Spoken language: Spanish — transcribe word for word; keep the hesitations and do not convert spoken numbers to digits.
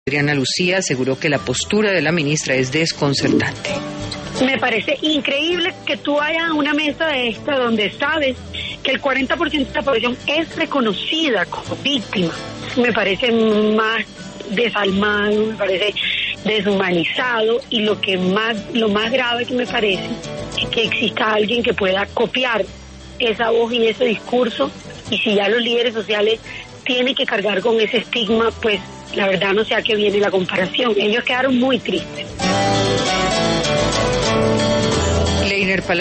Adriana Lucía aseguró que la postura de la ministra es desconcertante. Me parece increíble que tú vayas a una mesa de esta donde sabes que el cuarenta por ciento de la población es reconocida como víctima. Me parece más desalmado, me parece deshumanizado, y lo que más, lo más grave que me parece es que exista alguien que pueda copiar esa voz y ese discurso, y si ya los líderes sociales tienen que cargar con ese estigma, pues la verdad no sé a qué viene la comparación. Ellos quedaron muy tristes. Leiner Palacio